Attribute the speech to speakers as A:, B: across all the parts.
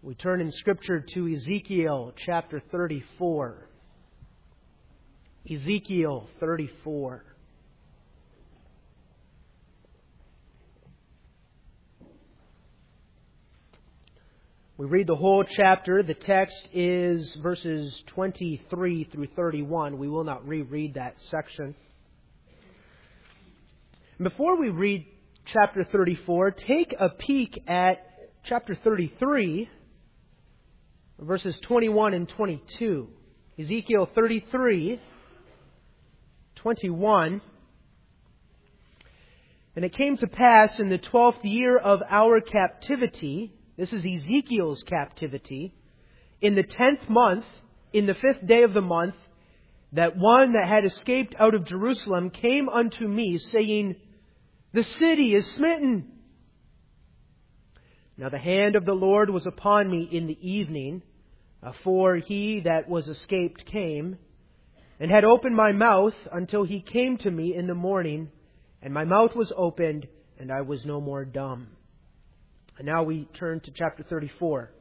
A: We turn in Scripture to Ezekiel chapter 34. Ezekiel 34. We read the whole chapter. The text is verses 23 through 31. We will not reread that section. Before we read chapter 34, take a peek at chapter 33, verses 21 and 22. Ezekiel 33, 21. And it came to pass in the 12th year of our captivity, this is Ezekiel's captivity, in the 10th month, in the 5th day of the month, that one that had escaped out of Jerusalem came unto me, saying, The city is smitten. Now the hand of the Lord was upon me in the evening, for he that was escaped came, and had opened my mouth until he came to me in the morning, and my mouth was opened, and I was no more dumb. And now we turn to chapter 34.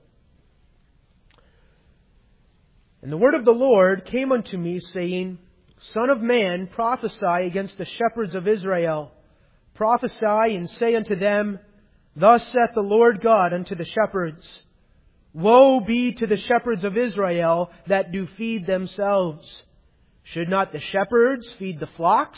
A: And the word of the Lord came unto me, saying, Son of man, prophesy against the shepherds of Israel. Prophesy and say unto them, Thus saith the Lord God unto the shepherds, Woe be to the shepherds of Israel that do feed themselves. Should not the shepherds feed the flocks?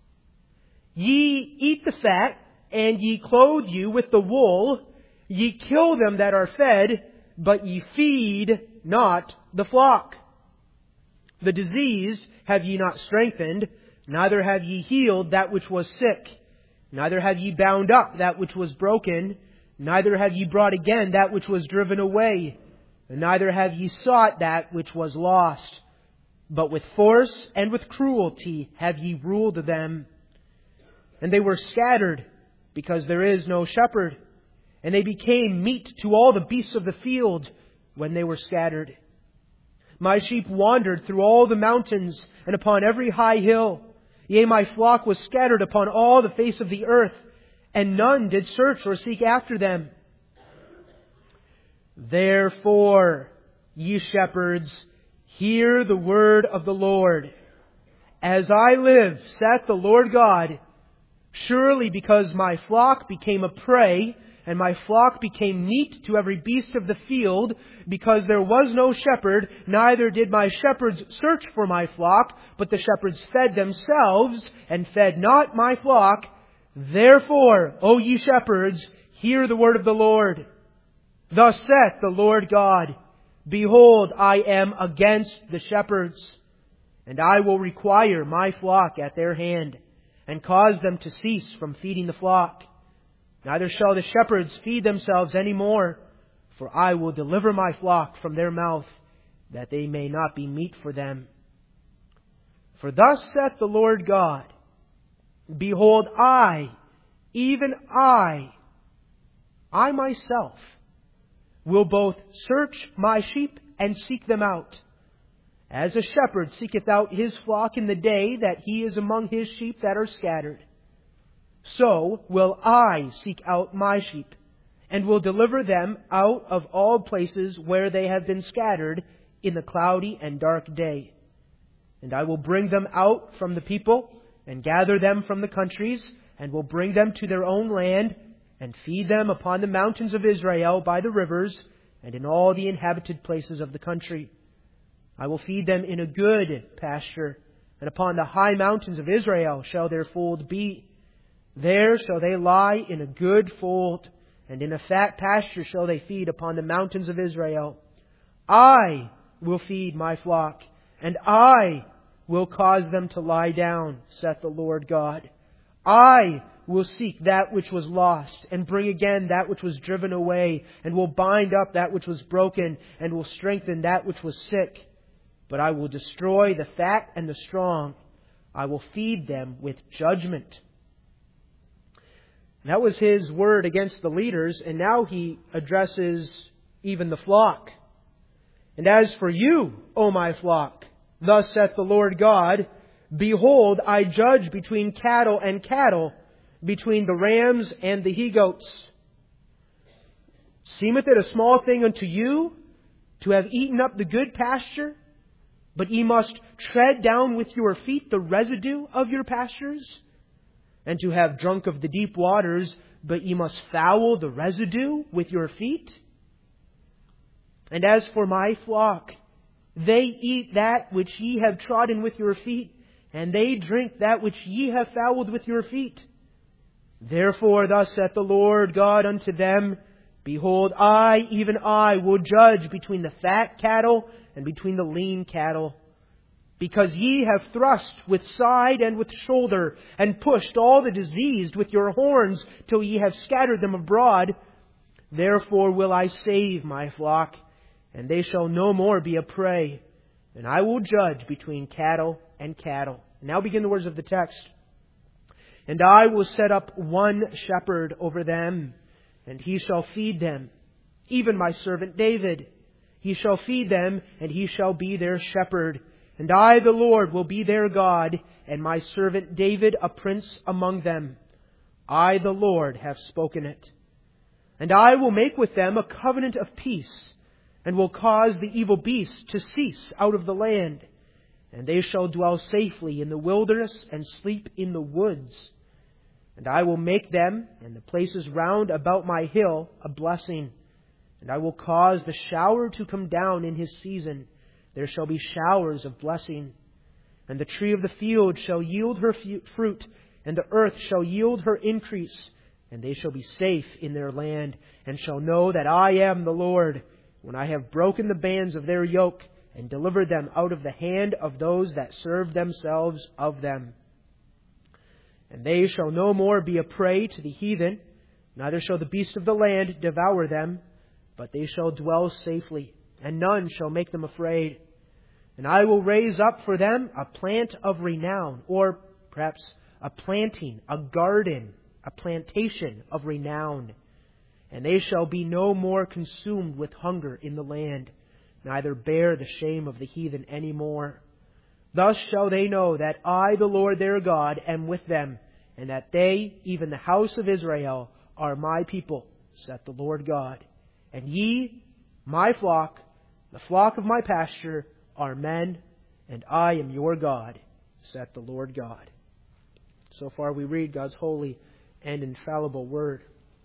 A: Ye eat the fat, and ye clothe you with the wool. Ye kill them that are fed, but ye feed not the flock. The diseased have ye not strengthened, neither have ye healed that which was sick. Neither have ye bound up that which was broken, neither have ye brought again that which was driven away, and neither have ye sought that which was lost. But with force and with cruelty have ye ruled them. And they were scattered, because there is no shepherd. And they became meat to all the beasts of the field when they were scattered. My sheep wandered through all the mountains and upon every high hill. Yea, my flock was scattered upon all the face of the earth, and none did search or seek after them. Therefore, ye shepherds, hear the word of the Lord. As I live, saith the Lord God, surely because my flock became a prey, and my flock became meat to every beast of the field, because there was no shepherd, neither did my shepherds search for my flock, but the shepherds fed themselves, and fed not my flock. Therefore, O ye shepherds, hear the word of the Lord. Thus saith the Lord God, Behold, I am against the shepherds, and I will require my flock at their hand, and cause them to cease from feeding the flock. Neither shall the shepherds feed themselves any more, for I will deliver my flock from their mouth, that they may not be meat for them. For thus saith the Lord God, Behold, I, even I myself, will both search my sheep and seek them out. As a shepherd seeketh out his flock in the day that he is among his sheep that are scattered, so will I seek out my sheep, and will deliver them out of all places where they have been scattered in the cloudy and dark day. And I will bring them out from the people, and gather them from the countries, and will bring them to their own land, and feed them upon the mountains of Israel by the rivers, and in all the inhabited places of the country. I will feed them in a good pasture, and upon the high mountains of Israel shall their fold be. There shall they lie in a good fold, and in a fat pasture shall they feed upon the mountains of Israel. I will feed my flock, and I will cause them to lie down, saith the Lord God. I will seek that which was lost, and bring again that which was driven away, and will bind up that which was broken, and will strengthen that which was sick. But I will destroy the fat and the strong. I will feed them with judgment. That was his word against the leaders, and now he addresses even the flock. And as for you, O my flock, thus saith the Lord God, Behold, I judge between cattle and cattle, between the rams and the he-goats. Seemeth it a small thing unto you to have eaten up the good pasture? But ye must tread down with your feet the residue of your pastures? And to have drunk of the deep waters, but ye must foul the residue with your feet? And as for my flock, they eat that which ye have trodden with your feet, and they drink that which ye have fouled with your feet. Therefore thus saith the Lord God unto them, Behold, I, even I, will judge between the fat cattle and between the lean cattle. Because ye have thrust with side and with shoulder, and pushed all the diseased with your horns, till ye have scattered them abroad. Therefore will I save my flock, and they shall no more be a prey. And I will judge between cattle and cattle. Now begin the words of the text. And I will set up one shepherd over them, and he shall feed them, even my servant David. He shall feed them, and he shall be their shepherd. And I, the Lord, will be their God, and my servant David a prince among them. I, the Lord, have spoken it. And I will make with them a covenant of peace, and will cause the evil beasts to cease out of the land. And they shall dwell safely in the wilderness, and sleep in the woods. And I will make them, and the places round about my hill, a blessing. And I will cause the shower to come down in his season. There shall be showers of blessing. And the tree of the field shall yield her fruit, and the earth shall yield her increase. And they shall be safe in their land, and shall know that I am the Lord, when I have broken the bands of their yoke, and delivered them out of the hand of those that serve themselves of them. And they shall no more be a prey to the heathen, neither shall the beasts of the land devour them, but they shall dwell safely, and none shall make them afraid. And I will raise up for them a plant of renown, or perhaps a planting, a garden, a plantation of renown. And they shall be no more consumed with hunger in the land, neither bear the shame of the heathen any more. Thus shall they know that I, the Lord their God, am with them, and that they, even the house of Israel, are my people, saith the Lord God. And ye, my flock, the flock of my pasture, are men, and I am your God, saith the Lord God. So far we read God's holy and infallible word.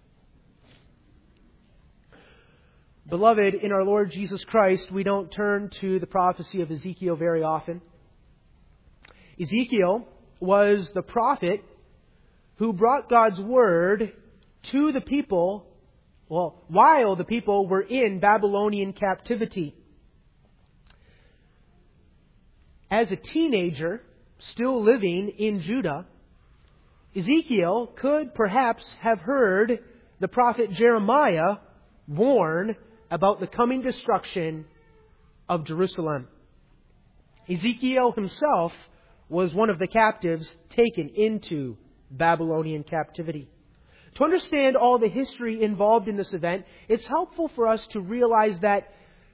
A: Beloved, in our Lord Jesus Christ, we don't turn to the prophecy of Ezekiel very often. Ezekiel was the prophet who brought God's word to the people, while the people were in Babylonian captivity. As a teenager, still living in Judah, Ezekiel could perhaps have heard the prophet Jeremiah warn about the coming destruction of Jerusalem. Ezekiel himself was one of the captives taken into Babylonian captivity. To understand all the history involved in this event, it's helpful for us to realize that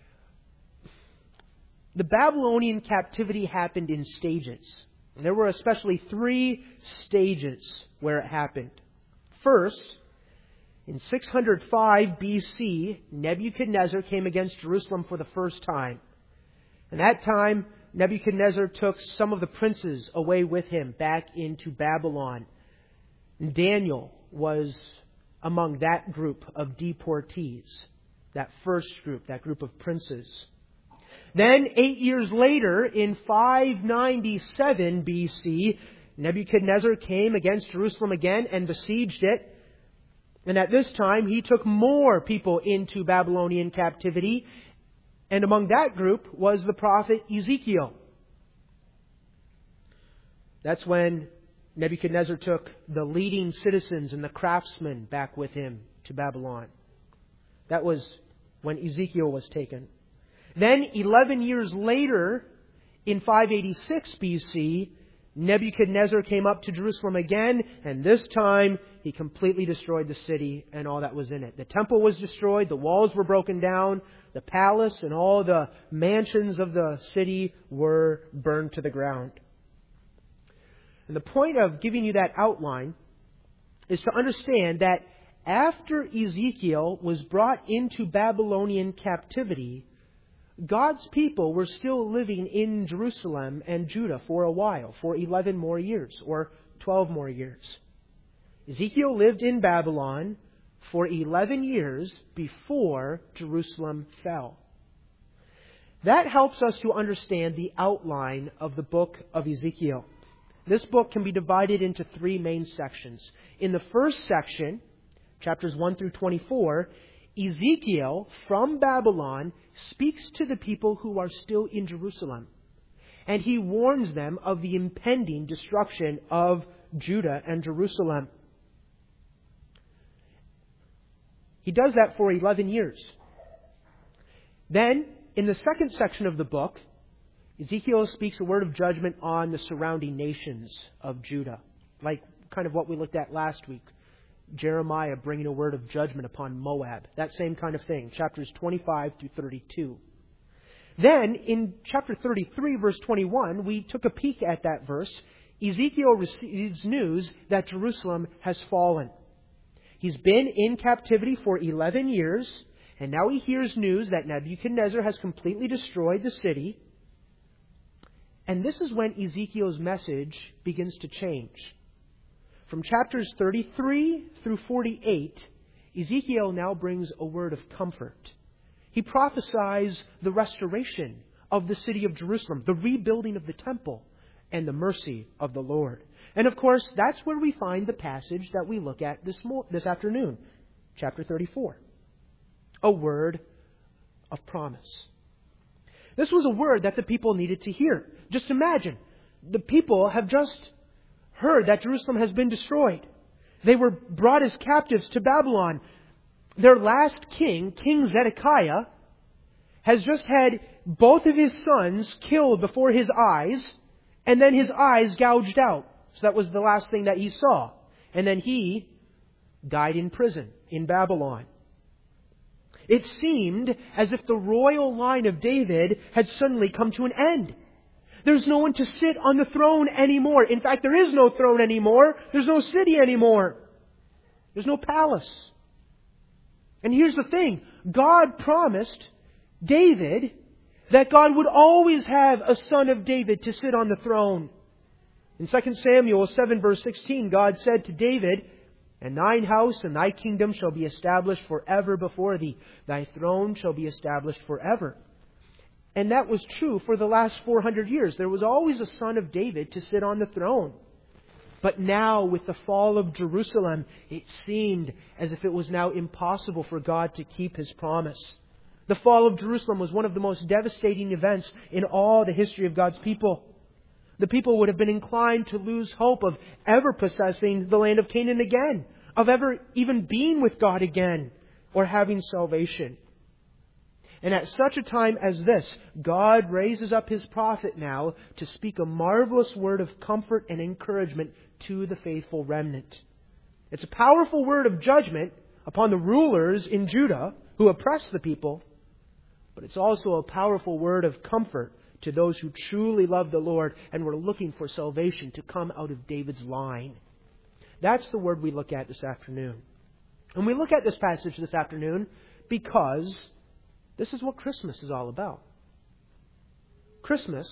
A: the Babylonian captivity happened in stages. And there were especially 3 stages where it happened. First, in 605 BC, Nebuchadnezzar came against Jerusalem for the first time. And that time, Nebuchadnezzar took some of the princes away with him back into Babylon. And Daniel was among that group of deportees, that first group, that group of princes. Then, 8 years later, in 597 BC, Nebuchadnezzar came against Jerusalem again and besieged it. And at this time, he took more people into Babylonian captivity. And among that group was the prophet Ezekiel. That's when Nebuchadnezzar took the leading citizens and the craftsmen back with him to Babylon. That was when Ezekiel was taken. Then, 11 years later, in 586 BC, Nebuchadnezzar came up to Jerusalem again, and this time he completely destroyed the city and all that was in it. The temple was destroyed, the walls were broken down, the palace and all the mansions of the city were burned to the ground. And the point of giving you that outline is to understand that after Ezekiel was brought into Babylonian captivity, God's people were still living in Jerusalem and Judah for a while, for 11 more years, or 12 more years. Ezekiel lived in Babylon for 11 years before Jerusalem fell. That helps us to understand the outline of the book of Ezekiel. This book can be divided into 3 main sections. In the first section, chapters 1 through 24, Ezekiel from Babylon speaks to the people who are still in Jerusalem. And he warns them of the impending destruction of Judah and Jerusalem. He does that for 11 years. Then, in the second section of the book, Ezekiel speaks a word of judgment on the surrounding nations of Judah, like kind of what we looked at last week. Jeremiah bringing a word of judgment upon Moab. That same kind of thing, chapters 25 through 32. Then, in chapter 33, verse 21, we took a peek at that verse. Ezekiel receives news that Jerusalem has fallen. He's been in captivity for 11 years, and now he hears news that Nebuchadnezzar has completely destroyed the city. And this is when Ezekiel's message begins to change. From chapters 33 through 48, Ezekiel now brings a word of comfort. He prophesies the restoration of the city of Jerusalem, the rebuilding of the temple, and the mercy of the Lord. And of course, that's where we find the passage that we look at this afternoon, chapter 34. A word of promise. This was a word that the people needed to hear. Just imagine, the people have just heard that Jerusalem has been destroyed. They were brought as captives to Babylon. Their last king, King Zedekiah, has just had both of his sons killed before his eyes, and then his eyes gouged out. So that was the last thing that he saw. And then he died in prison in Babylon. It seemed as if the royal line of David had suddenly come to an end. There's no one to sit on the throne anymore. In fact, there is no throne anymore. There's no city anymore. There's no palace. And here's the thing. God promised David that God would always have a son of David to sit on the throne. In 2 Samuel 7 verse 16, God said to David, "And thine house and thy kingdom shall be established forever before thee. Thy throne shall be established forever." And that was true for the last 400 years. There was always a son of David to sit on the throne. But now, with the fall of Jerusalem, it seemed as if it was now impossible for God to keep His promise. The fall of Jerusalem was one of the most devastating events in all the history of God's people. The people would have been inclined to lose hope of ever possessing the land of Canaan again, of ever even being with God again, or having salvation. And at such a time as this, God raises up His prophet now to speak a marvelous word of comfort and encouragement to the faithful remnant. It's a powerful word of judgment upon the rulers in Judah who oppress the people, but it's also a powerful word of comfort to those who truly love the Lord and were looking for salvation to come out of David's line. That's the word we look at this afternoon. And we look at this passage this afternoon because this is what Christmas is all about. Christmas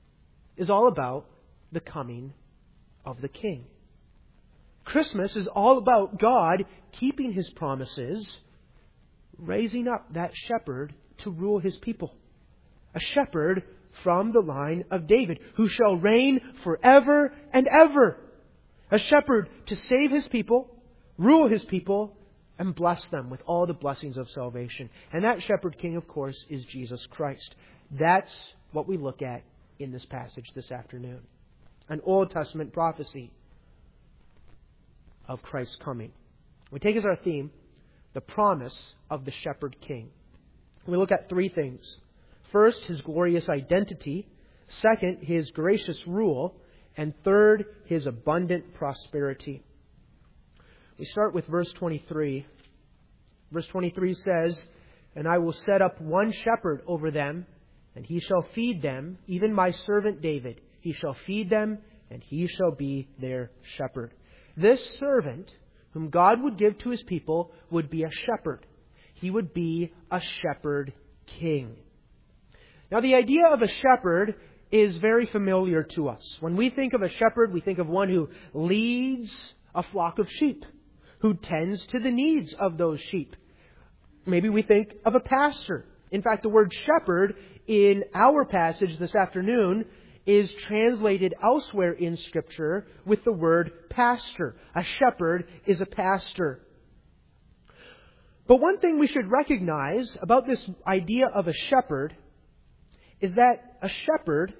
A: is all about the coming of the King. Christmas is all about God keeping His promises, raising up that shepherd to rule His people. A shepherd from the line of David, who shall reign forever and ever. A shepherd to save His people, rule His people, and bless them with all the blessings of salvation. And that shepherd king, of course, is Jesus Christ. That's what we look at in this passage this afternoon. An Old Testament prophecy of Christ's coming. We take as our theme the promise of the shepherd king. We look at 3 things. First, His glorious identity. Second, His gracious rule. And third, His abundant prosperity. We start with verse 23. Verse 23 says, "And I will set up one shepherd over them, and he shall feed them, even my servant David. He shall feed them, and he shall be their shepherd." This servant whom God would give to His people would be a shepherd. He would be a shepherd king. Now, the idea of a shepherd is very familiar to us. When we think of a shepherd, we think of one who leads a flock of sheep, who tends to the needs of those sheep. Maybe we think of a pastor. In fact, the word shepherd in our passage this afternoon is translated elsewhere in Scripture with the word pastor. A shepherd is a pastor. But one thing we should recognize about this idea of a shepherd is that a shepherd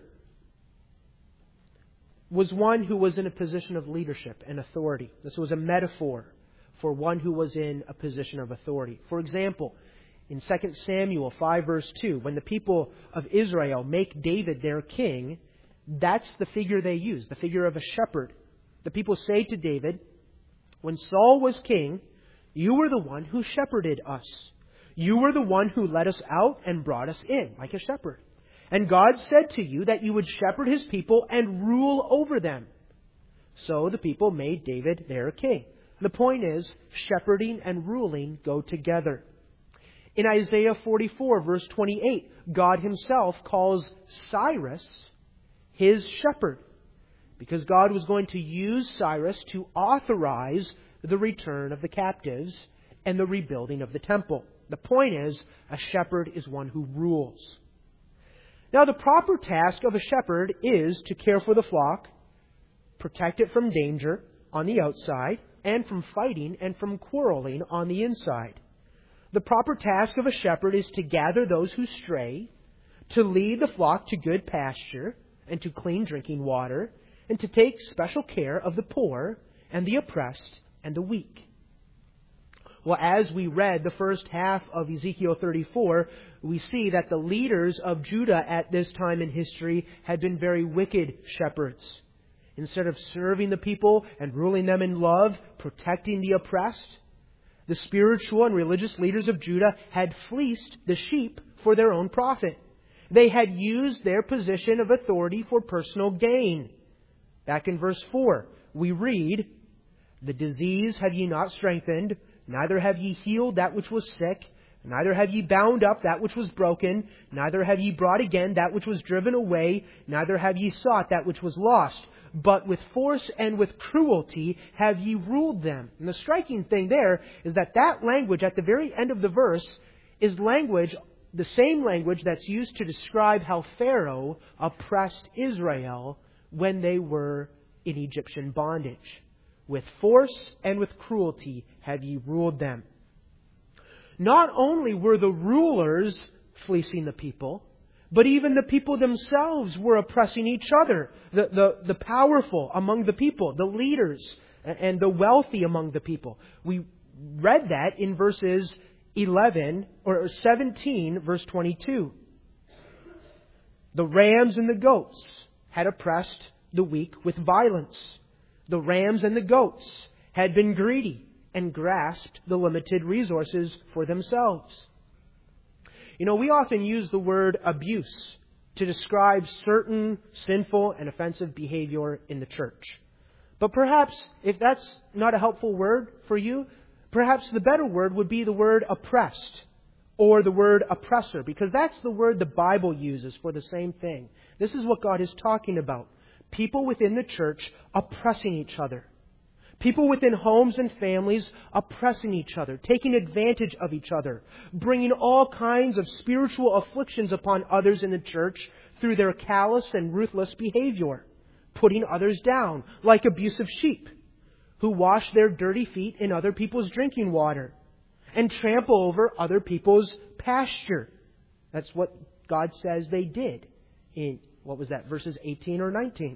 A: was one who was in a position of leadership and authority. This was a metaphor for one who was in a position of authority. For example, in 2 Samuel 5 verse 2, when the people of Israel make David their king, that's the figure they use, the figure of a shepherd. The people say to David, "When Saul was king, you were the one who shepherded us. You were the one who led us out and brought us in, like a shepherd. And God said to you that you would shepherd His people and rule over them." So the people made David their king. The point is, shepherding and ruling go together. In Isaiah 44, verse 28, God Himself calls Cyrus His shepherd, because God was going to use Cyrus to authorize the return of the captives and the rebuilding of the temple. The point is, a shepherd is one who rules. Now, the proper task of a shepherd is to care for the flock, protect it from danger on the outside, and from fighting and from quarreling on the inside. The proper task of a shepherd is to gather those who stray, to lead the flock to good pasture and to clean drinking water, and to take special care of the poor and the oppressed and the weak. Well, as we read the first half of Ezekiel 34, we see that the leaders of Judah at this time in history had been very wicked shepherds. Instead of serving the people and ruling them in love, protecting the oppressed, the spiritual and religious leaders of Judah had fleeced the sheep for their own profit. They had used their position of authority for personal gain. Back in verse 4, we read, "The disease have ye not strengthened, neither have ye healed that which was sick, neither have ye bound up that which was broken, neither have ye brought again that which was driven away, neither have ye sought that which was lost. But with force and with cruelty have ye ruled them." And the striking thing there is that language at the very end of the verse is language, the same language that's used to describe how Pharaoh oppressed Israel when they were in Egyptian bondage. "With force and with cruelty have ye ruled them." Not only were the rulers fleecing the people, but even the people themselves were oppressing each other. The powerful among the people, the leaders, and the wealthy among the people. We read that in verses 17, verse 22. "The rams and the goats had oppressed the weak with violence. The rams and the goats had been greedy and grasped the limited resources for themselves." You know, we often use the word abuse to describe certain sinful and offensive behavior in the church. But perhaps, if that's not a helpful word for you, perhaps the better word would be the word oppressed or the word oppressor, because that's the word the Bible uses for the same thing. This is what God is talking about. People within the church oppressing each other. People within homes and families oppressing each other, taking advantage of each other, bringing all kinds of spiritual afflictions upon others in the church through their callous and ruthless behavior, putting others down, like abusive sheep who wash their dirty feet in other people's drinking water and trample over other people's pasture. That's what God says they did in, verses 18 or 19.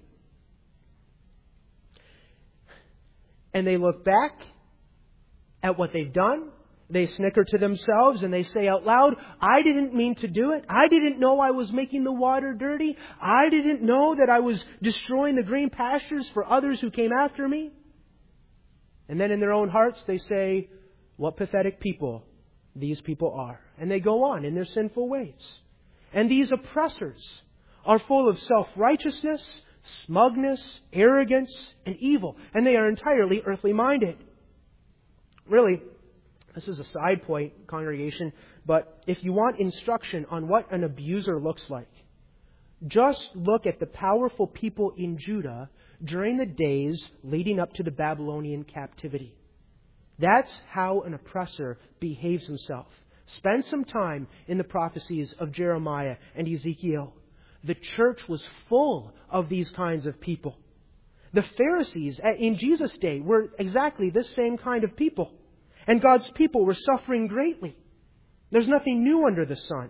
A: And they look back at what they've done. They snicker to themselves and they say out loud, "I didn't mean to do it. I didn't know I was making the water dirty. I didn't know that I was destroying the green pastures for others who came after me." And then in their own hearts they say, "What pathetic people these people are." And they go on in their sinful ways. And these oppressors are full of self-righteousness, smugness, arrogance, and evil. And they are entirely earthly minded. Really, this is a side point, congregation, but if you want instruction on what an abuser looks like, just look at the powerful people in Judah during the days leading up to the Babylonian captivity. That's how an oppressor behaves himself. Spend some time in the prophecies of Jeremiah and Ezekiel. The church was full of these kinds of people. The Pharisees in Jesus' day were exactly this same kind of people. And God's people were suffering greatly. There's nothing new under the sun.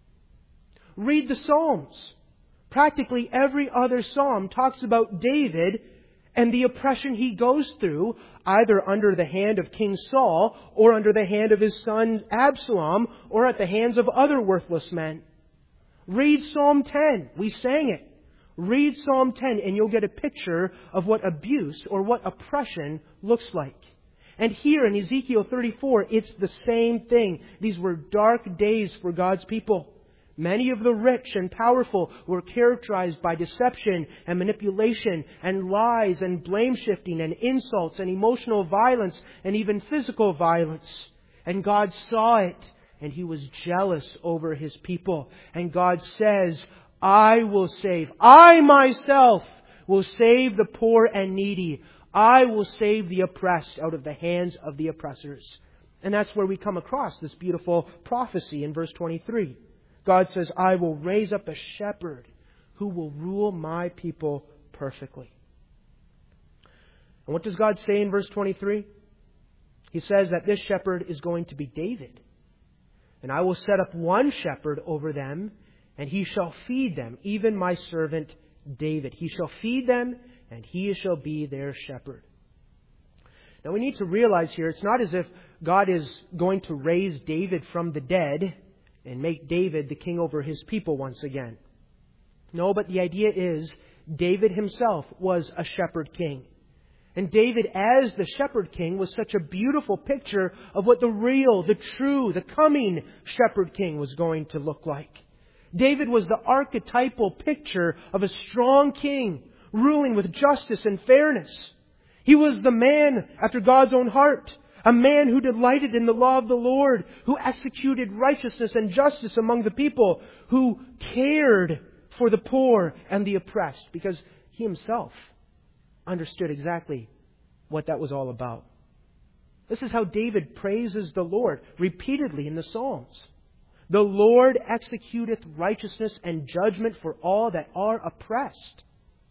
A: Read the Psalms. Practically every other psalm talks about David and the oppression he goes through, either under the hand of King Saul, or under the hand of his son Absalom, or at the hands of other worthless men. Read Psalm 10. We sang it. Read Psalm 10 and you'll get a picture of what abuse or what oppression looks like. And here in Ezekiel 34, it's the same thing. These were dark days for God's people. Many of the rich and powerful were characterized by deception and manipulation and lies and blame shifting and insults and emotional violence and even physical violence. And God saw it and He was jealous over His people. And God says, I will save. I myself will save the poor and needy. I will save the oppressed out of the hands of the oppressors. And that's where we come across this beautiful prophecy in verse 23. God says, I will raise up a shepherd who will rule my people perfectly. And what does God say in verse 23? He says that this shepherd is going to be David. And I will set up one shepherd over them, and he shall feed them, even my servant David. He shall feed them, and he shall be their shepherd. Now we need to realize here, it's not as if God is going to raise David from the dead and make David the king over His people once again. No, but the idea is David himself was a shepherd king. And David, as the shepherd king, was such a beautiful picture of what the real, the true, the coming shepherd king was going to look like. David was the archetypal picture of a strong king ruling with justice and fairness. He was the man after God's own heart. A man who delighted in the law of the Lord, who executed righteousness and justice among the people, who cared for the poor and the oppressed, because he himself understood exactly what that was all about. This is how David praises the Lord repeatedly in the Psalms. The Lord executeth righteousness and judgment for all that are oppressed.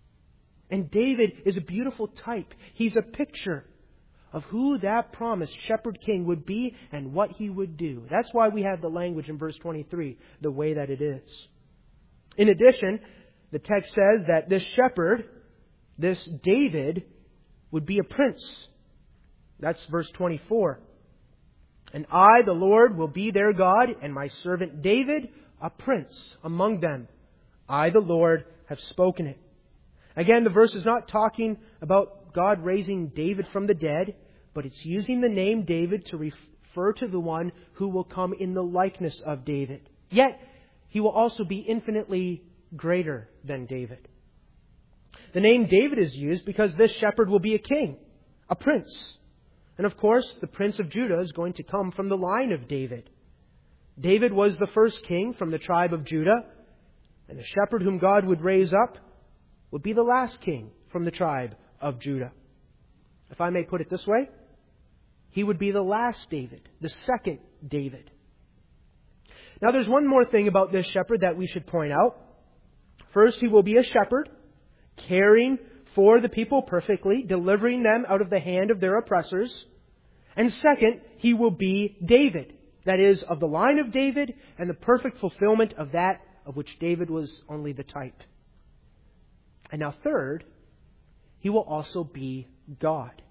A: And David is a beautiful type. He's a picture of who that promised shepherd king would be and what he would do. That's why we have the language in verse 23 the way that it is. In addition, the text says that this shepherd, this David, would be a prince. That's verse 24. And I, the Lord, will be their God, and my servant David, a prince among them. I, the Lord, have spoken it. Again, the verse is not talking about God raising David from the dead, but it's using the name David to refer to the one who will come in the likeness of David. Yet, he will also be infinitely greater than David. The name David is used because this shepherd will be a king, a prince. And of course, the Prince of Judah is going to come from the line of David. David was the first king from the tribe of Judah, and the shepherd whom God would raise up would be the last king from the tribe of Judah. If I may put it this way, he would be the last David, the second David. Now there's one more thing about this shepherd that we should point out. First, he will be a shepherd, caring for the people perfectly, delivering them out of the hand of their oppressors. And second, he will be David, that is, of the line of David and the perfect fulfillment of that of which David was only the type. And now third, he will also be God.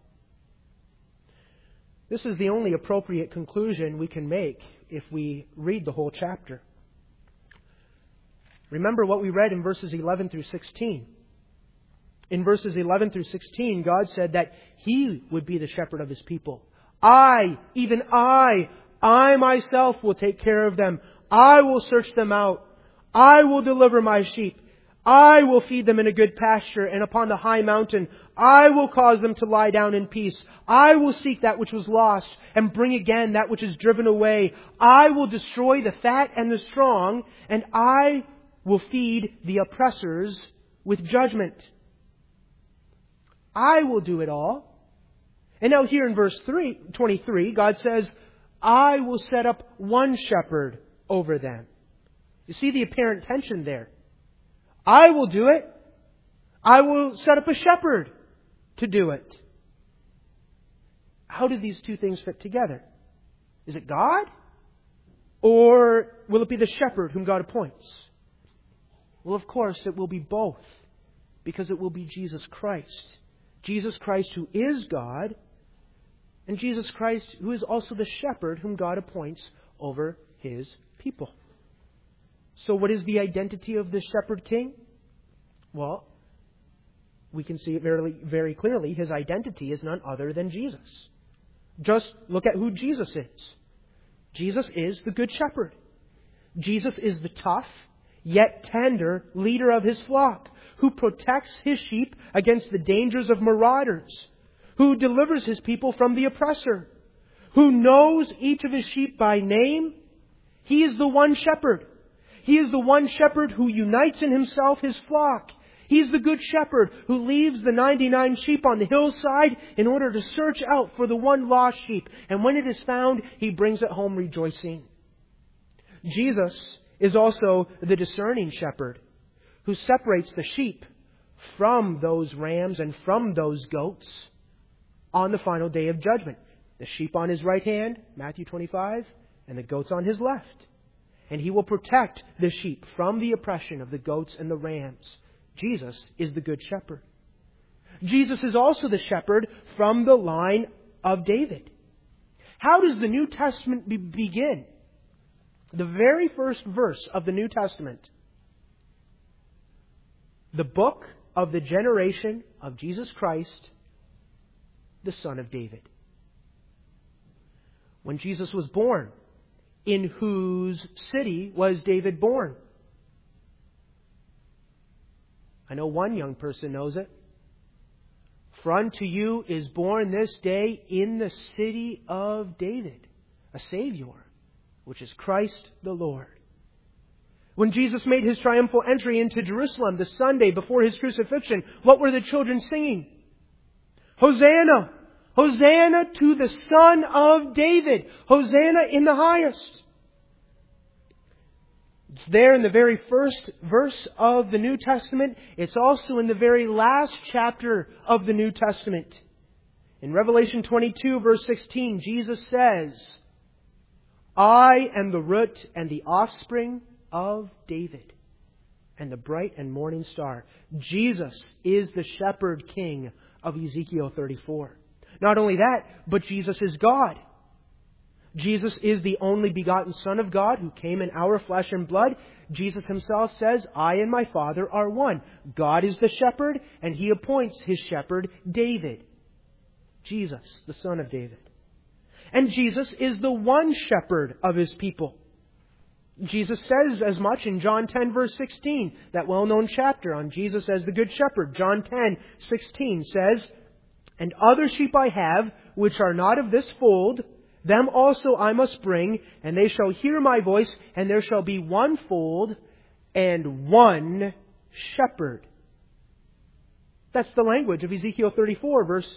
A: This is the only appropriate conclusion we can make if we read the whole chapter. Remember what we read in verses 11 through 16. In verses 11 through 16, God said that He would be the shepherd of His people. Even I myself will take care of them. I will search them out. I will deliver my sheep. I will feed them in a good pasture, and upon the high mountain I will cause them to lie down in peace. I will seek that which was lost, and bring again that which is driven away. I will destroy the fat and the strong, and I will feed the oppressors with judgment. I will do it all. And now here in verse 23, God says, I will set up one shepherd over them. You see the apparent tension there. I will do it. I will set up a shepherd to do it. How do these two things fit together? Is it God? Or will it be the shepherd whom God appoints? Well, of course, it will be both. Because it will be Jesus Christ. Jesus Christ who is God, and Jesus Christ who is also the shepherd whom God appoints over His people. So what is the identity of this shepherd king? Well, we can see it very, very clearly. His identity is none other than Jesus. Just look at who Jesus is. Jesus is the good shepherd. Jesus is the tough, yet tender leader of His flock, who protects His sheep against the dangers of marauders, who delivers His people from the oppressor, who knows each of His sheep by name. He is the one shepherd. He is the one shepherd who unites in Himself His flock. He's the good shepherd who leaves the 99 sheep on the hillside in order to search out for the one lost sheep. And when it is found, He brings it home rejoicing. Jesus is also the discerning shepherd who separates the sheep from those rams and from those goats on the final day of judgment. The sheep on His right hand, Matthew 25, and the goats on His left. And He will protect the sheep from the oppression of the goats and the rams. Jesus is the good shepherd. Jesus is also the shepherd from the line of David. How does the New Testament begin? The very first verse of the New Testament. The book of the generation of Jesus Christ, the Son of David. When Jesus was born, in whose city was David born? I know one young person knows it. For unto you is born this day in the city of David a Savior, which is Christ the Lord. When Jesus made His triumphal entry into Jerusalem the Sunday before His crucifixion, what were the children singing? Hosanna! Hosanna to the Son of David! Hosanna in the highest! It's there in the very first verse of the New Testament. It's also in the very last chapter of the New Testament. In Revelation 22, verse 16, Jesus says, I am the root and the offspring of David, and the bright and morning star. Jesus is the shepherd king of Ezekiel 34. Not only that, but Jesus is God. Jesus is the only begotten Son of God who came in our flesh and blood. Jesus Himself says, I and my Father are one. God is the shepherd, and He appoints His shepherd, David. Jesus, the Son of David. And Jesus is the one shepherd of His people. Jesus says as much in John 10, verse 16, that well-known chapter on Jesus as the Good Shepherd. John 10, 16 says, And other sheep I have, which are not of this fold, them also I must bring, and they shall hear my voice, and there shall be one fold and one shepherd. That's the language of Ezekiel 34, verse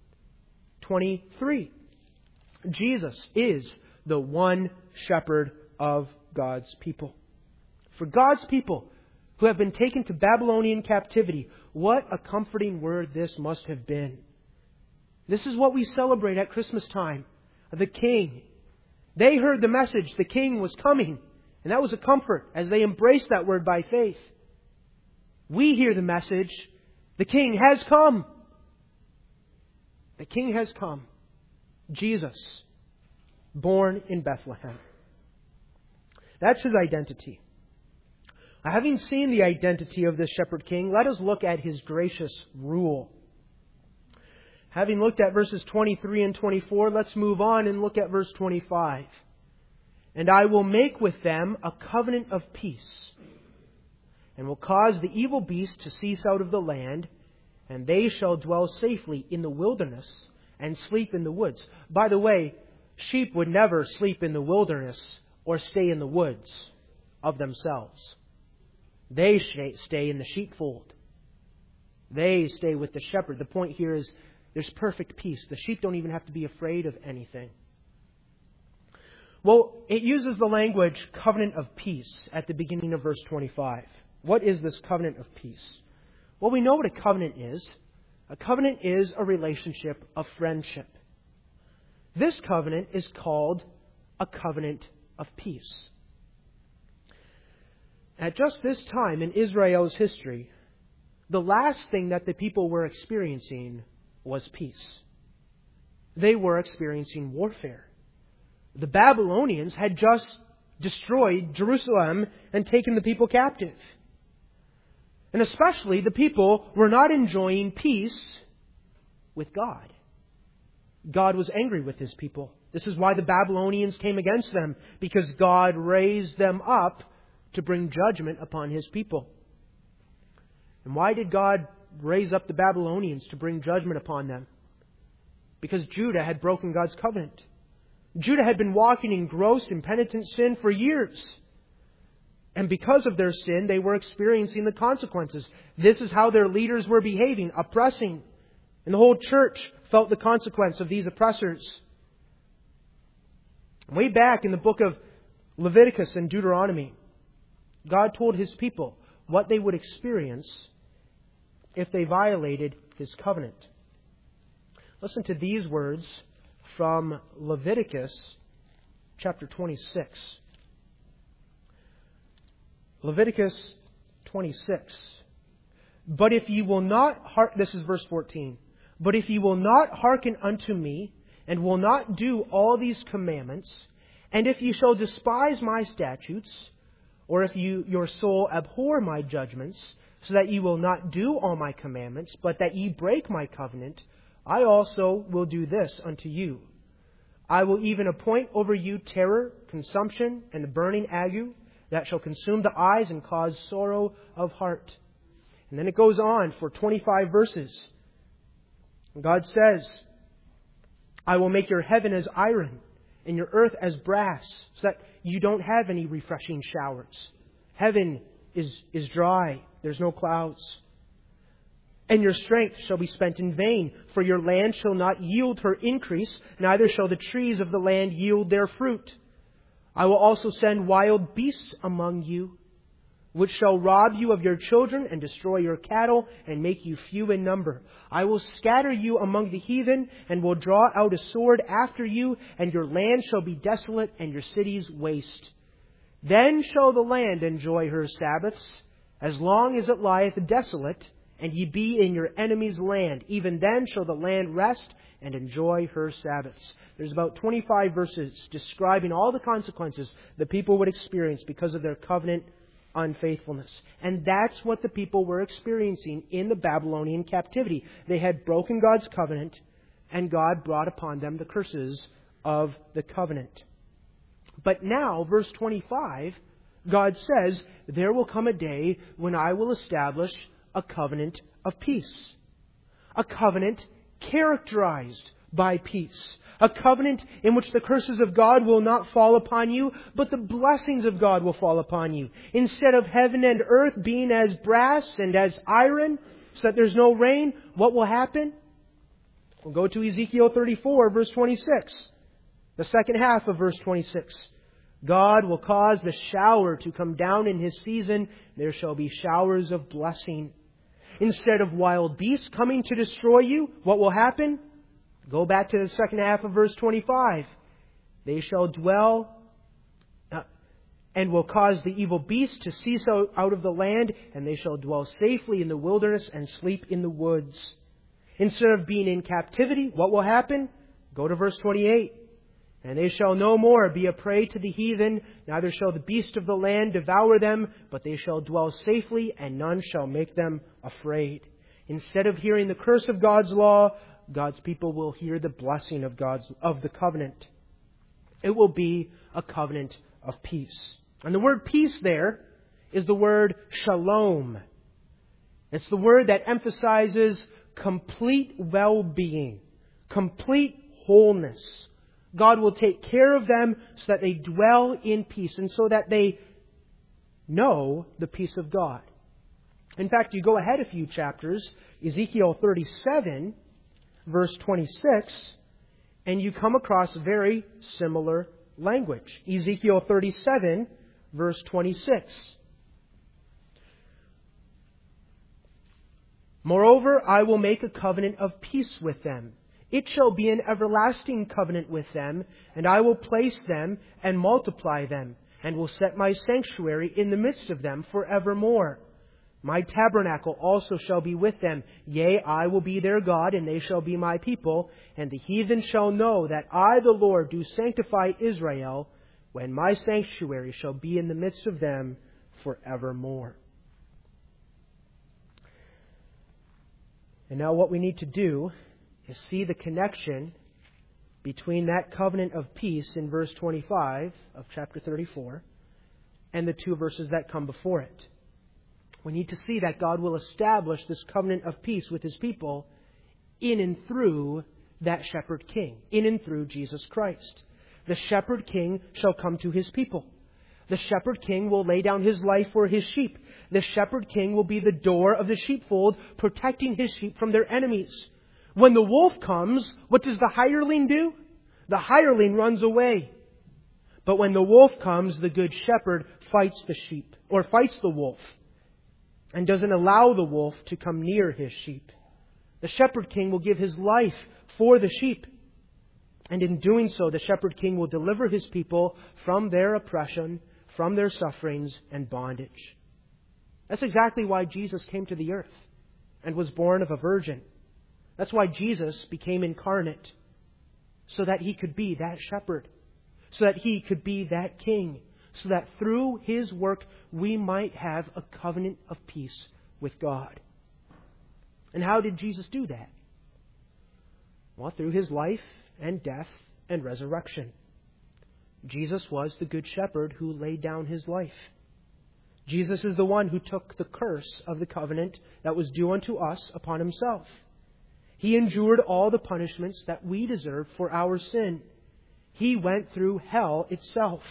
A: 23. Jesus is the one shepherd of God's people. For God's people who have been taken to Babylonian captivity, what a comforting word this must have been. This is what we celebrate at Christmas time. The King. They heard the message, the King was coming. And that was a comfort as they embraced that word by faith. We hear the message, the King has come. The King has come. Jesus, born in Bethlehem. That's His identity. Having seen the identity of this shepherd king, let us look at His gracious rule. Having looked at verses 23 and 24, let's move on and look at verse 25. And I will make with them a covenant of peace, and will cause the evil beast to cease out of the land, and they shall dwell safely in the wilderness and sleep in the woods. By the way, sheep would never sleep in the wilderness or stay in the woods of themselves. They stay in the sheepfold. They stay with the shepherd. The point here is there's perfect peace. The sheep don't even have to be afraid of anything. Well, it uses the language covenant of peace at the beginning of verse 25. What is this covenant of peace? Well, we know what a covenant is. A covenant is a relationship of friendship. This covenant is called a covenant of peace. At just this time in Israel's history, the last thing that the people were experiencing was peace. They were experiencing warfare. The Babylonians had just destroyed Jerusalem and taken the people captive. And especially the people were not enjoying peace with God. God was angry with His people. This is why the Babylonians came against them, because God raised them up to bring judgment upon His people. And why did God raise up the Babylonians to bring judgment upon them? Because Judah had broken God's covenant. Judah had been walking in gross impenitent sin for years. And because of their sin, they were experiencing the consequences. This is how their leaders were behaving, oppressing. And the whole church felt the consequence of these oppressors. Way back in the book of Leviticus and Deuteronomy, God told His people what they would experience if they violated His covenant. Listen to these words from Leviticus chapter 26. Leviticus 26. But if ye will not this is verse 14. But if ye will not hearken unto me, and will not do all these commandments, and if ye shall despise my statutes, or if your soul abhor my judgments, so that ye will not do all my commandments, but that ye break my covenant, I also will do this unto you. I will even appoint over you terror, consumption, and the burning ague, that shall consume the eyes and cause sorrow of heart. And then it goes on for 25 verses. God says, I will make your heaven as iron and your earth as brass, so that you don't have any refreshing showers. Heaven is dry. There's no clouds. And your strength shall be spent in vain, for your land shall not yield her increase, neither shall the trees of the land yield their fruit. I will also send wild beasts among you, which shall rob you of your children and destroy your cattle and make you few in number. I will scatter you among the heathen and will draw out a sword after you, and your land shall be desolate and your cities waste. Then shall the land enjoy her Sabbaths, as long as it lieth desolate, and ye be in your enemy's land. Even then shall the land rest and enjoy her Sabbaths. There's about 25 verses describing all the consequences the people would experience because of their covenant unfaithfulness. And that's what the people were experiencing in the Babylonian captivity. They had broken God's covenant, and God brought upon them the curses of the covenant. But now, verse 25, God says, there will come a day when I will establish a covenant of peace. A covenant characterized by peace. A covenant in which the curses of God will not fall upon you, but the blessings of God will fall upon you. Instead of heaven and earth being as brass and as iron, so that there's no rain, what will happen? We'll go to Ezekiel 34, verse 26. The second half of verse 26. God will cause the shower to come down in His season. There shall be showers of blessing. Instead of wild beasts coming to destroy you, what will happen? Go back to the second half of verse 25. They shall dwell and will cause the evil beast to cease out of the land, and they shall dwell safely in the wilderness and sleep in the woods. Instead of being in captivity, what will happen? Go to verse 28. And they shall no more be a prey to the heathen, neither shall the beast of the land devour them, but they shall dwell safely, and none shall make them afraid. Instead of hearing the curse of God's law, God's people will hear the blessing of the covenant. It will be a covenant of peace. And the word peace there is the word shalom. It's the word that emphasizes complete well-being, complete wholeness. God will take care of them so that they dwell in peace and so that they know the peace of God. In fact, you go ahead a few chapters, Ezekiel 37, verse 26, and you come across very similar language. Ezekiel 37, verse 26. Moreover, I will make a covenant of peace with them. It shall be an everlasting covenant with them, and I will place them and multiply them, and will set my sanctuary in the midst of them forevermore. My tabernacle also shall be with them. Yea, I will be their God, and they shall be my people. And the heathen shall know that I, the Lord, do sanctify Israel, when my sanctuary shall be in the midst of them forevermore. And now what we need to do is see the connection between that covenant of peace in verse 25 of chapter 34 and the two verses that come before it. We need to see that God will establish this covenant of peace with His people in and through that shepherd king, in and through Jesus Christ. The shepherd king shall come to His people. The shepherd king will lay down his life for his sheep. The shepherd king will be the door of the sheepfold, protecting his sheep from their enemies. When the wolf comes, what does the hireling do? The hireling runs away. But when the wolf comes, the good shepherd fights the sheep, or fights the wolf, and doesn't allow the wolf to come near his sheep. The shepherd king will give his life for the sheep. And in doing so, the shepherd king will deliver his people from their oppression, from their sufferings and bondage. That's exactly why Jesus came to the earth and was born of a virgin. That's why Jesus became incarnate, so that He could be that shepherd, so that He could be that king, so that through His work we might have a covenant of peace with God. And how did Jesus do that? Well, through His life and death and resurrection. Jesus was the good shepherd who laid down His life. Jesus is the one who took the curse of the covenant that was due unto us upon Himself. He endured all the punishments that we deserve for our sin. He went through hell itself.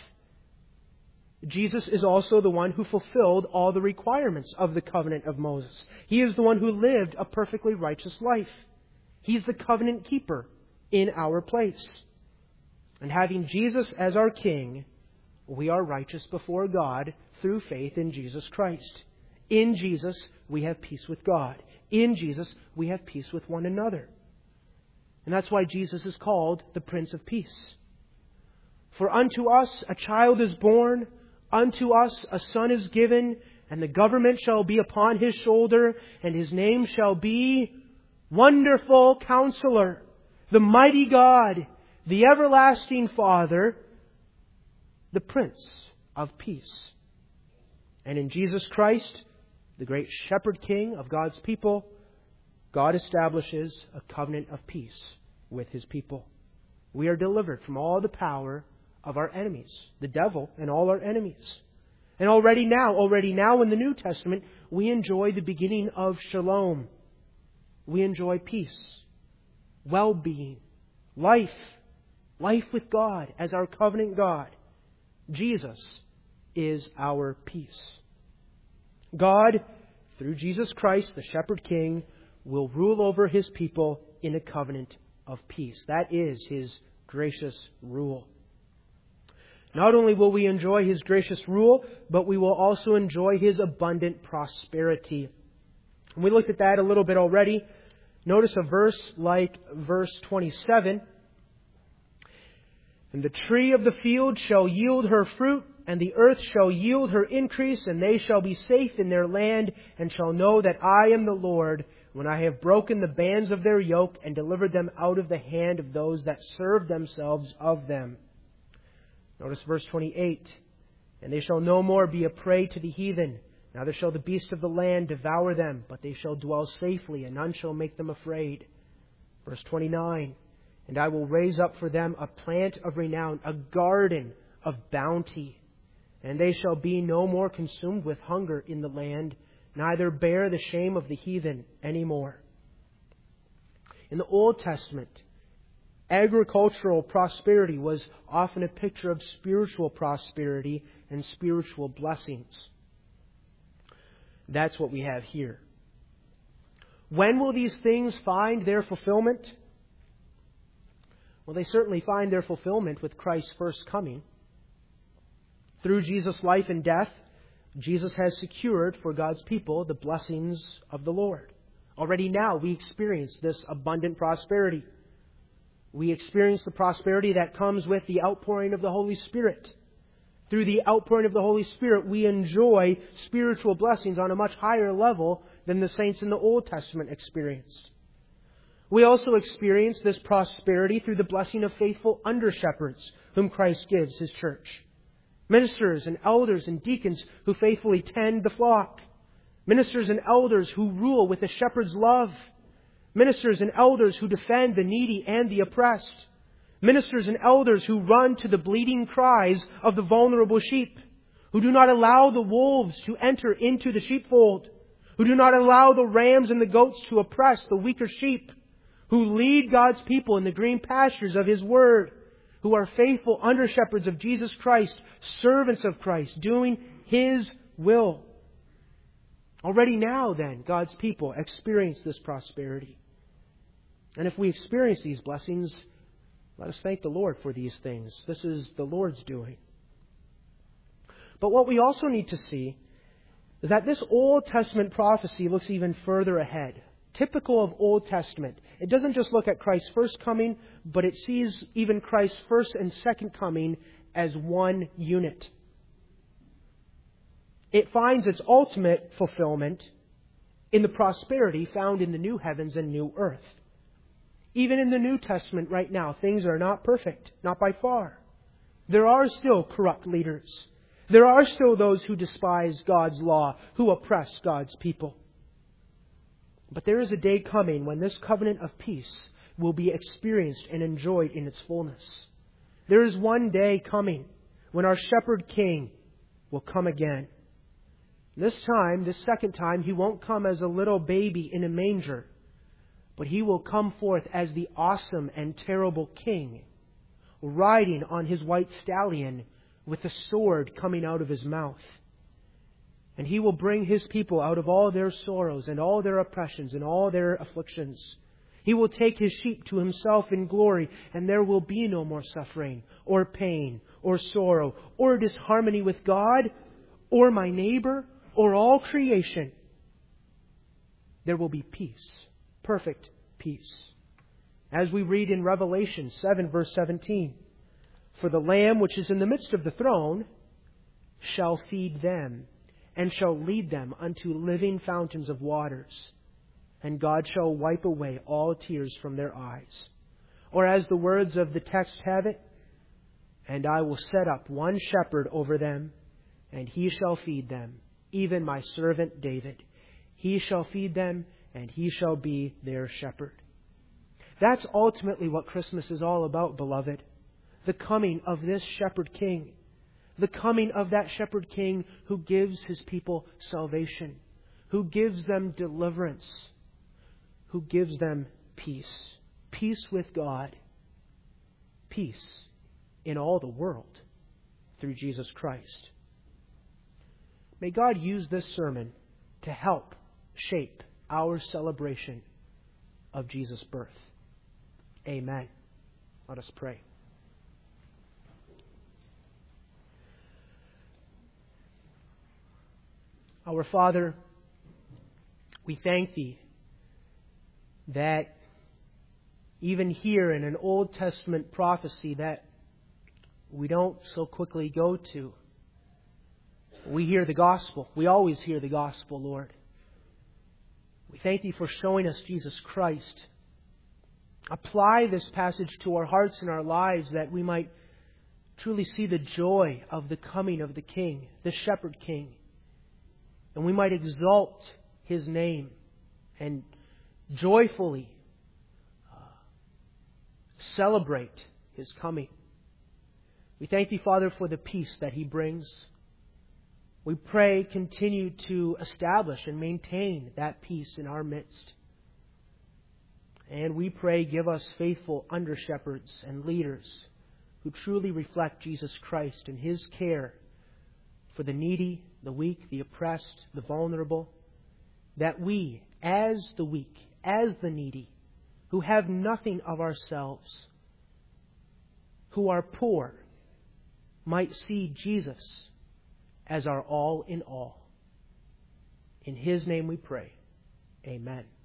A: Jesus is also the one who fulfilled all the requirements of the covenant of Moses. He is the one who lived a perfectly righteous life. He's the covenant keeper in our place. And having Jesus as our King, we are righteous before God through faith in Jesus Christ. In Jesus, we have peace with God. In Jesus, we have peace with one another. And that's why Jesus is called the Prince of Peace. For unto us a child is born, unto us a son is given, and the government shall be upon His shoulder, and His name shall be Wonderful Counselor, the Mighty God, the Everlasting Father, the Prince of Peace. And in Jesus Christ, the great Shepherd King of God's people, God establishes a covenant of peace with His people. We are delivered from all the power of our enemies, the devil and all our enemies. And already now in the New Testament, we enjoy the beginning of shalom. We enjoy peace, well-being, life with God as our covenant God. Jesus is our peace. God, through Jesus Christ, the Shepherd King, will rule over His people in a covenant of peace. That is His gracious rule. Not only will we enjoy His gracious rule, but we will also enjoy His abundant prosperity. And we looked at that a little bit already. Notice a verse like verse 27. And the tree of the field shall yield her fruit, and the earth shall yield her increase, and they shall be safe in their land, and shall know that I am the Lord, when I have broken the bands of their yoke, and delivered them out of the hand of those that serve themselves of them. Notice verse 28. And they shall no more be a prey to the heathen. Neither shall the beasts of the land devour them, but they shall dwell safely, and none shall make them afraid. Verse 29. And I will raise up for them a plant of renown, a garden of bounty. And they shall be no more consumed with hunger in the land, neither bear the shame of the heathen any more. In the Old Testament, agricultural prosperity was often a picture of spiritual prosperity and spiritual blessings. That's what we have here. When will these things find their fulfillment? Well, they certainly find their fulfillment with Christ's first coming. Through Jesus' life and death, Jesus has secured for God's people the blessings of the Lord. Already now we experience this abundant prosperity. We experience the prosperity that comes with the outpouring of the Holy Spirit. Through the outpouring of the Holy Spirit, we enjoy spiritual blessings on a much higher level than the saints in the Old Testament experienced. We also experience this prosperity through the blessing of faithful under-shepherds whom Christ gives His church. Ministers and elders and deacons who faithfully tend the flock. Ministers and elders who rule with a shepherd's love. Ministers and elders who defend the needy and the oppressed. Ministers and elders who run to the bleating cries of the vulnerable sheep. Who do not allow the wolves to enter into the sheepfold. Who do not allow the rams and the goats to oppress the weaker sheep. Who lead God's people in the green pastures of His Word. Who are faithful under-shepherds of Jesus Christ, servants of Christ, doing His will. Already now, then, God's people experience this prosperity. And if we experience these blessings, let us thank the Lord for these things. This is the Lord's doing. But what we also need to see is that this Old Testament prophecy looks even further ahead. Typical of Old Testament. It doesn't just look at Christ's first coming, but it sees even Christ's first and second coming as one unit. It finds its ultimate fulfillment in the prosperity found in the new heavens and new earth. Even in the New Testament right now, things are not perfect, not by far. There are still corrupt leaders. There are still those who despise God's law, who oppress God's people. But there is a day coming when this covenant of peace will be experienced and enjoyed in its fullness. There is one day coming when our Shepherd King will come again. This second time, He won't come as a little baby in a manger, but He will come forth as the awesome and terrible King, riding on His white stallion with a sword coming out of His mouth. And He will bring His people out of all their sorrows and all their oppressions and all their afflictions. He will take His sheep to Himself in glory, and there will be no more suffering or pain or sorrow or disharmony with God or my neighbor or all creation. There will be peace, perfect peace. As we read in Revelation 7 verse 17, "For the Lamb which is in the midst of the throne shall feed them, and shall lead them unto living fountains of waters. And God shall wipe away all tears from their eyes." Or as the words of the text have it, "And I will set up one shepherd over them, and he shall feed them, even my servant David. He shall feed them, and he shall be their shepherd." That's ultimately what Christmas is all about, beloved. The coming of this Shepherd King. The coming of that Shepherd King who gives His people salvation, who gives them deliverance, who gives them peace. Peace with God. Peace in all the world through Jesus Christ. May God use this sermon to help shape our celebration of Jesus' birth. Amen. Let us pray. Our Father, we thank Thee that even here in an Old Testament prophecy that we don't so quickly go to, we hear the gospel. We always hear the gospel, Lord. We thank Thee for showing us Jesus Christ. Apply this passage to our hearts and our lives that we might truly see the joy of the coming of the King, the Shepherd King. And we might exalt His name and joyfully celebrate His coming. We thank Thee, Father, for the peace that He brings. We pray, continue to establish and maintain that peace in our midst. And we pray, give us faithful under-shepherds and leaders who truly reflect Jesus Christ and His care for the needy, the weak, the oppressed, the vulnerable, that we, as the weak, as the needy, who have nothing of ourselves, who are poor, might see Jesus as our all in all. In His name we pray. Amen.